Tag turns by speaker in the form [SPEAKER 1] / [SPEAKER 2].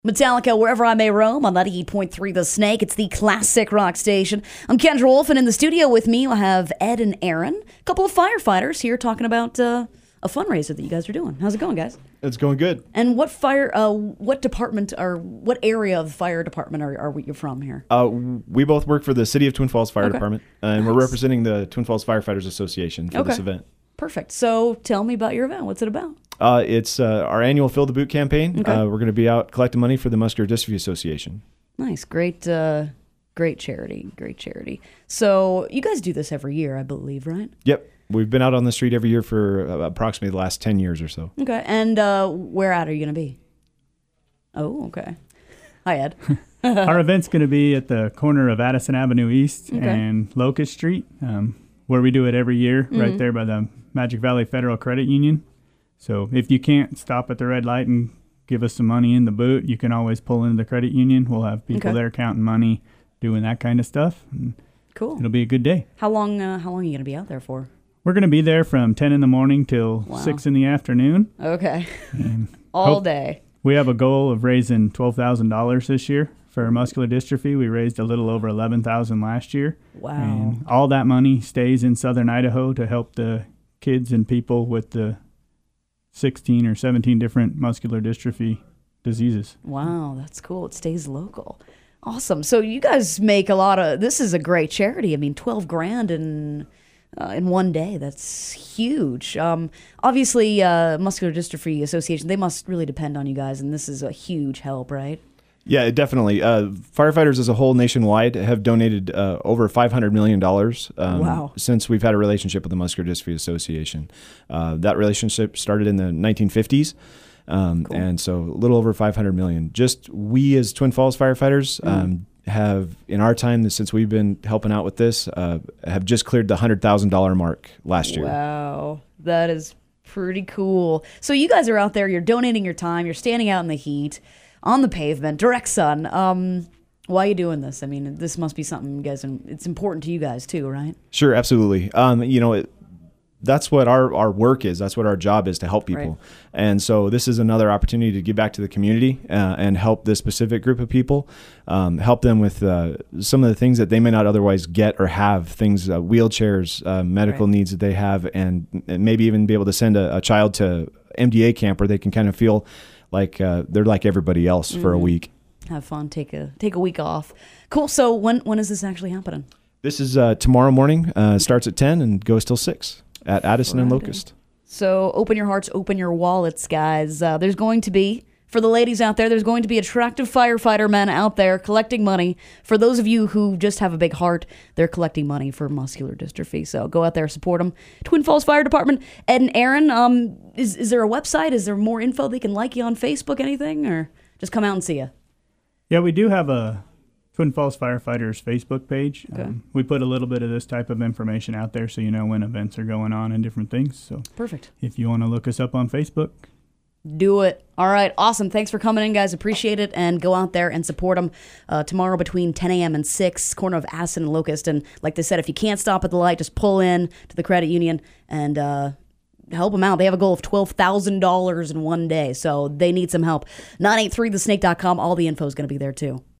[SPEAKER 1] Metallica, Wherever I May Roam on 98.3 The Snake. It's the classic rock station. I'm Kendra Wolf, and in the studio with me, I have Ed and Aaron, a couple of firefighters here talking about a fundraiser that you guys are doing. How's it going, guys?
[SPEAKER 2] It's going good.
[SPEAKER 1] And what department or what area of the fire department are you from here?
[SPEAKER 2] We both work for the City of Twin Falls Fire
[SPEAKER 1] Okay.
[SPEAKER 2] Department, and we're representing the Twin Falls Firefighters Association for this event.
[SPEAKER 1] Perfect. So tell me about your event. What's it about?
[SPEAKER 2] It's our annual Fill the Boot campaign.
[SPEAKER 1] Okay.
[SPEAKER 2] We're going to be out collecting money for the Muscular Dystrophy Association.
[SPEAKER 1] Nice. Great charity. Great charity. So you guys do this every year, I believe, right?
[SPEAKER 2] Yep. We've been out on the street every year for approximately the last 10 years or so.
[SPEAKER 1] Okay. And where at are you going to be? Oh, okay. Hi, Ed.
[SPEAKER 3] Our event's going to be at the corner of Addison Avenue East
[SPEAKER 1] Okay.
[SPEAKER 3] and Locust Street, where we do it every year, right there by the Magic Valley Federal Credit Union. So if you can't stop at the red light and give us some money in the boot, you can always pull into the credit union. We'll have people there counting money, doing that kind of stuff. And
[SPEAKER 1] Cool.
[SPEAKER 3] it'll be a good day.
[SPEAKER 1] How long are you going to be out there for?
[SPEAKER 3] We're going to be there from 10 in the morning till 6 in the afternoon.
[SPEAKER 1] Okay.
[SPEAKER 3] And
[SPEAKER 1] All day.
[SPEAKER 3] we have a goal of raising $12,000 this year for muscular dystrophy. We raised a little over $11,000 last year.
[SPEAKER 1] Wow.
[SPEAKER 3] And all that money stays in southern Idaho to help the kids and people with the 16 or 17 different muscular dystrophy diseases.
[SPEAKER 1] Wow, that's cool. It stays local. Awesome. So you guys make this is a great charity. I mean, 12 grand in one day. That's huge. Obviously, Muscular Dystrophy Association, they must really depend on you guys, and this is a huge help, right?
[SPEAKER 2] Yeah, definitely. Firefighters as a whole nationwide have donated over $500 million
[SPEAKER 1] Wow.
[SPEAKER 2] since we've had a relationship with the Muscular Dystrophy Association. That relationship started in the 1950s, and so a little over $500 million. Just we as Twin Falls firefighters have, in our time since we've been helping out with this, have just cleared the $100,000 mark last year.
[SPEAKER 1] Wow, that is pretty cool. So you guys are out there, you're donating your time, you're standing out in the heat, on the pavement, direct sun. Why are you doing this? I mean, this must be something you guys, it's important to you guys too, right?
[SPEAKER 2] Sure, absolutely. That's what our work is. That's what our job is, to help people.
[SPEAKER 1] Right.
[SPEAKER 2] And so this is another opportunity to give back to the community and help this specific group of people, help them with some of the things that they may not otherwise get or have, things, wheelchairs, medical needs that they have, and maybe even be able to send a child to MDA camp where they can kind of feel like they're like everybody else for a week.
[SPEAKER 1] Have fun, take a week off. Cool. So when is this actually happening?
[SPEAKER 2] This is tomorrow morning, starts at 10 and goes till 6 at Addison and
[SPEAKER 1] Friday.
[SPEAKER 2] Locust.
[SPEAKER 1] So open your hearts, open your wallets, guys. There's going to be, for the ladies out there, there's going to be attractive firefighter men out there collecting money. For those of you who just have a big heart, they're collecting money for muscular dystrophy. So go out there, support them. Twin Falls Fire Department. Ed and Aaron, is there a website? Is there more info? They can like you on Facebook, anything? Or just come out and see you?
[SPEAKER 3] Yeah, we do have a Twin Falls Firefighters Facebook page.
[SPEAKER 1] Okay.
[SPEAKER 3] We put a little bit of this type of information out there so you know when events are going on and different things. So
[SPEAKER 1] Perfect.
[SPEAKER 3] if you want to look us up on Facebook.
[SPEAKER 1] Do it. All right. Awesome. Thanks for coming in, guys. Appreciate it. And go out there and support them tomorrow between 10 a.m. and 6, corner of Addison and Locust. And like they said, if you can't stop at the light, just pull in to the credit union and help them out. They have a goal of $12,000 in one day, so they need some help. 983thesnake.com. All the info is going to be there, too.